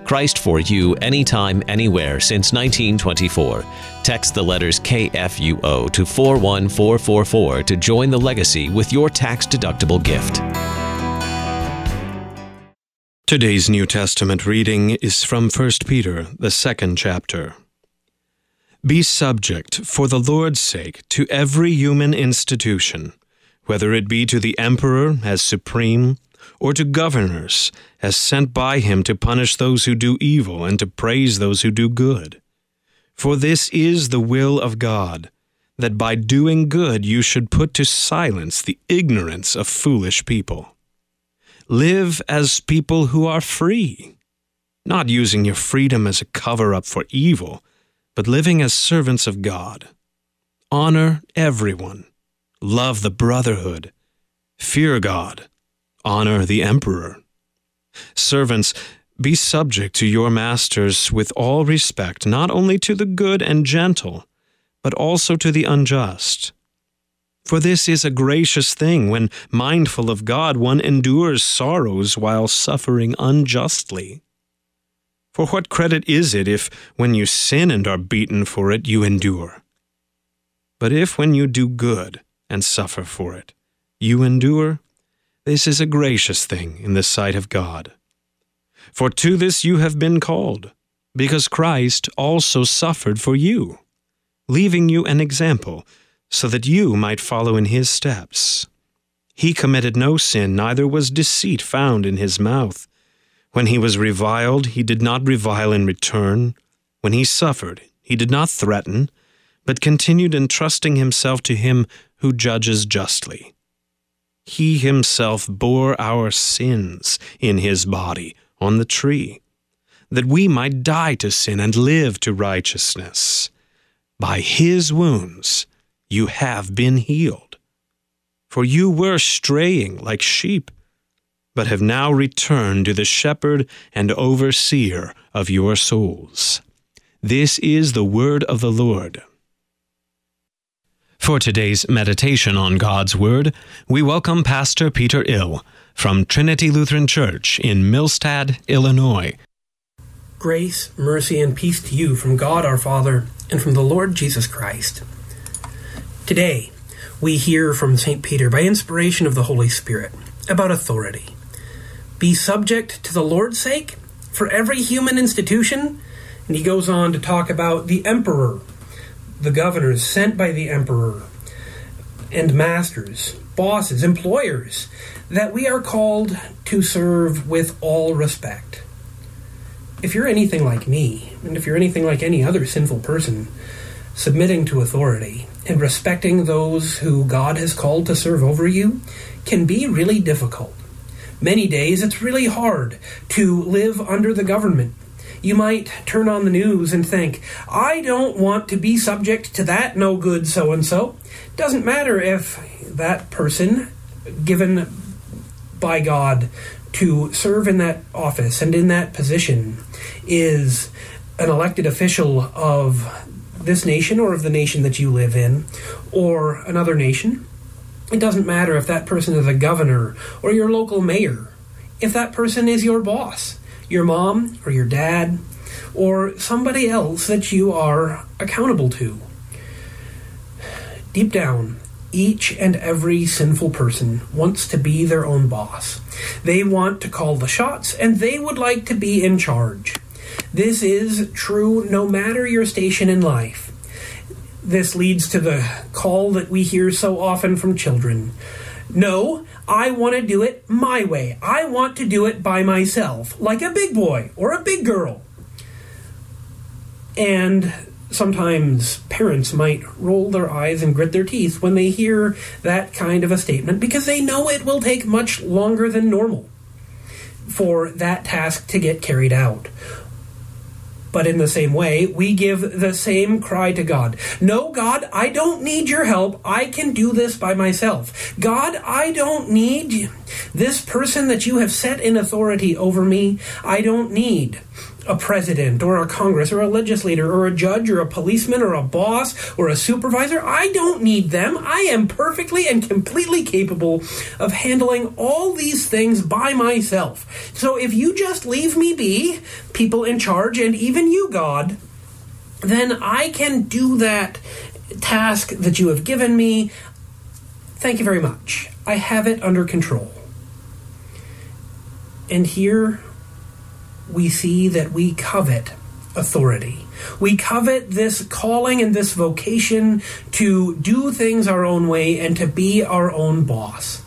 Christ for you, anytime, anywhere since 1924. Text the letters KFUO to 41444 to join the legacy with your tax-deductible gift. Today's New Testament reading is from 1 Peter, the 2nd chapter. Be subject, for the Lord's sake, to every human institution, whether it be to the emperor as supreme, or to governors as sent by him to punish those who do evil and to praise those who do good. For this is the will of God, that by doing good you should put to silence the ignorance of foolish people. Live as people who are free, not using your freedom as a cover-up for evil, but living as servants of God. Honor everyone. Love the brotherhood. Fear God. Honor the emperor. Servants, be subject to your masters with all respect, not only to the good and gentle, but also to the unjust. For this is a gracious thing when, mindful of God, one endures sorrows while suffering unjustly. For what credit is it if, when you sin and are beaten for it, you endure? But if, when you do good and suffer for it, you endure, this is a gracious thing in the sight of God. For to this you have been called, because Christ also suffered for you, leaving you an example, so that you might follow in his steps. He committed no sin, neither was deceit found in his mouth. When he was reviled, he did not revile in return. When he suffered, he did not threaten, but continued entrusting himself to him who judges justly. He himself bore our sins in his body on the tree, that we might die to sin and live to righteousness. By his wounds you have been healed. For you were straying like sheep, but have now returned to the shepherd and overseer of your souls. This is the word of the Lord. For today's meditation on God's Word, we welcome Pastor Peter Ill from Trinity Lutheran Church in Millstad, Illinois. Grace, mercy, and peace to you from God our Father and from the Lord Jesus Christ. Today, we hear from St. Peter by inspiration of the Holy Spirit about authority. Be subject to the Lord's sake for every human institution. And he goes on to talk about the emperor, the governors sent by the emperor, and masters, bosses, employers, that we are called to serve with all respect. If you're anything like me, and if you're anything like any other sinful person, submitting to authority and respecting those who God has called to serve over you can be really difficult. Many days it's really hard to live under the government. You might turn on the news and think, I don't want to be subject to that no-good so-and-so. Doesn't matter if that person, given by God to serve in that office and in that position, is an elected official of this nation or of the nation that you live in, or another nation. It doesn't matter if that person is a governor or your local mayor, if that person is your boss, your mom or your dad, or somebody else that you are accountable to. Deep down, each and every sinful person wants to be their own boss. They want to call the shots, and they would like to be in charge. This is true no matter your station in life. This leads to the call that we hear so often from children. No, I want to do it my way. I want to do it by myself, like a big boy or a big girl. And sometimes parents might roll their eyes and grit their teeth when they hear that kind of a statement, because they know it will take much longer than normal for that task to get carried out. But in the same way, we give the same cry to God. No, God, I don't need your help. I can do this by myself. God, I don't need This person that you have set in authority over me, I don't need a president or a Congress or a legislator or a judge or a policeman or a boss or a supervisor. I don't need them. I am perfectly and completely capable of handling all these things by myself. So if you just leave me be, people in charge, and even you, God, then I can do that task that you have given me. Thank you very much. I have it under control. And here we see that we covet authority. We covet this calling and this vocation to do things our own way and to be our own boss.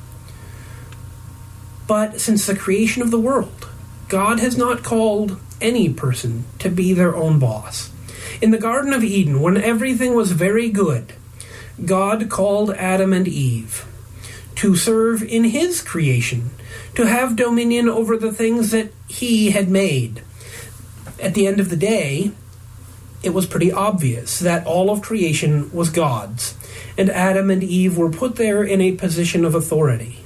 But since the creation of the world, God has not called any person to be their own boss. In the Garden of Eden, when everything was very good, God called Adam and Eve to serve in his creation, to have dominion over the things that he had made. At the end of the day, it was pretty obvious that all of creation was God's, and Adam and Eve were put there in a position of authority.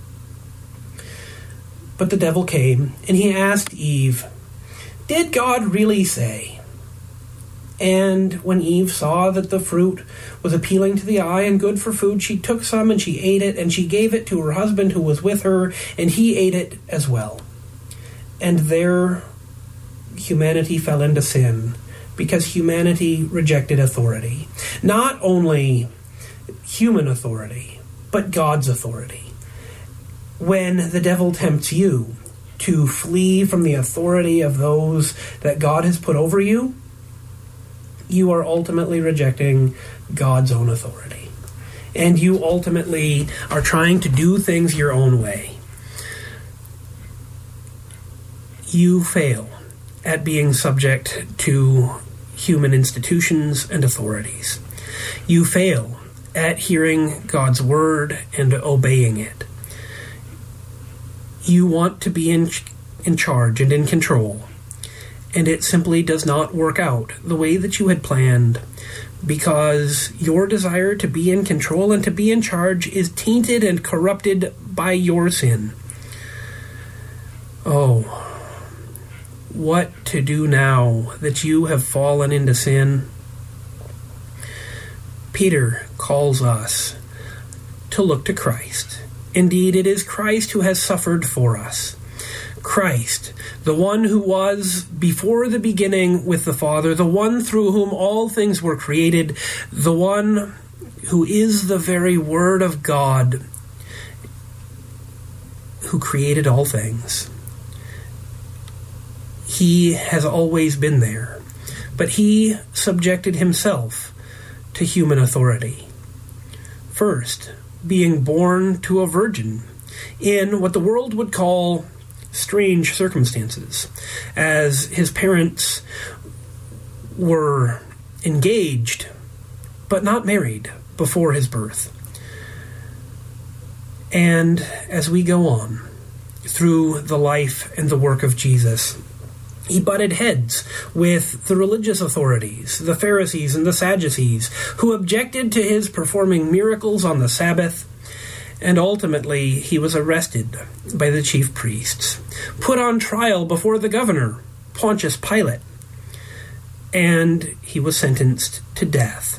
But the devil came, and he asked Eve, "Did God really say?" And when Eve saw that the fruit was appealing to the eye and good for food, she took some and she ate it, and she gave it to her husband who was with her, and he ate it as well. And there humanity fell into sin, because humanity rejected authority. Not only human authority, but God's authority. When the devil tempts you to flee from the authority of those that God has put over you, you are ultimately rejecting God's own authority. And you ultimately are trying to do things your own way. You fail at being subject to human institutions and authorities. You fail at hearing God's word and obeying it. You want to be in charge and in control, and it simply does not work out the way that you had planned, because your desire to be in control and to be in charge is tainted and corrupted by your sin. Oh, what to do now that you have fallen into sin? Peter calls us to look to Christ. Indeed, it is Christ who has suffered for us. Christ, the one who was before the beginning with the Father, the one through whom all things were created, the one who is the very Word of God, who created all things. He has always been there, but he subjected himself to human authority. First, being born to a virgin in what the world would call strange circumstances, as his parents were engaged but not married before his birth. And as we go on through the life and the work of Jesus, he butted heads with the religious authorities, the Pharisees and the Sadducees, who objected to his performing miracles on the Sabbath. And ultimately, he was arrested by the chief priests, put on trial before the governor, Pontius Pilate, and he was sentenced to death.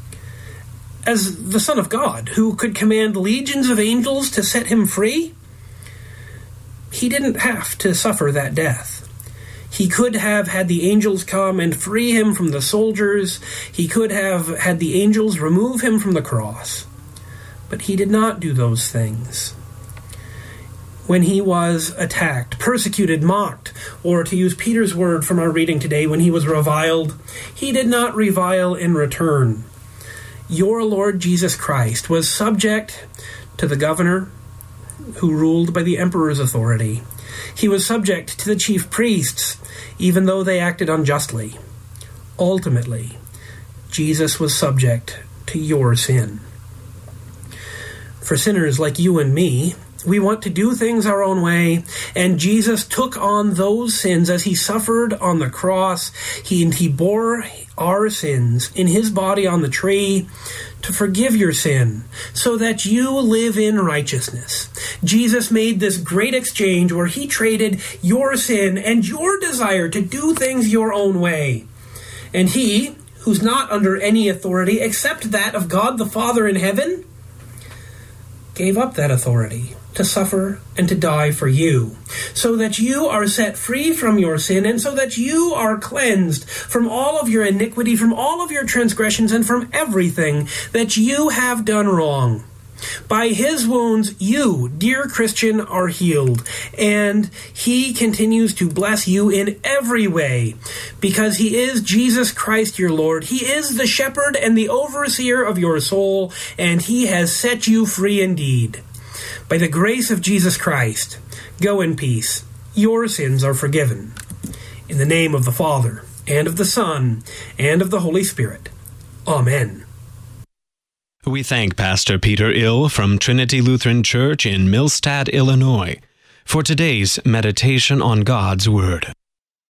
As the Son of God, who could command legions of angels to set him free, he didn't have to suffer that death. He could have had the angels come and free him from the soldiers. He could have had the angels remove him from the cross. But he did not do those things. When he was attacked, persecuted, mocked, or to use Peter's word from our reading today, when he was reviled, he did not revile in return. Your Lord Jesus Christ was subject to the governor who ruled by the emperor's authority. He was subject to the chief priests, even though they acted unjustly. Ultimately, Jesus was subject to your sin. For sinners like you and me, We want to do things our own way, and Jesus took on those sins as he suffered on the cross. He bore our sins in his body on the tree to forgive your sin, so that you live in righteousness. Jesus made this great exchange where he traded your sin and your desire to do things your own way. And he, who's not under any authority except that of God the Father in heaven, gave up that authority to suffer and to die for you, so that you are set free from your sin, and so that you are cleansed from all of your iniquity, from all of your transgressions, and from everything that you have done wrong. By his wounds, you, dear Christian, are healed, and he continues to bless you in every way, because he is Jesus Christ your Lord. He is the shepherd and the overseer of your soul, and he has set you free indeed. By the grace of Jesus Christ, go in peace. Your sins are forgiven. In the name of the Father, and of the Son, and of the Holy Spirit. Amen. We thank Pastor Peter Ill from Trinity Lutheran Church in Millstadt, Illinois, for today's meditation on God's Word.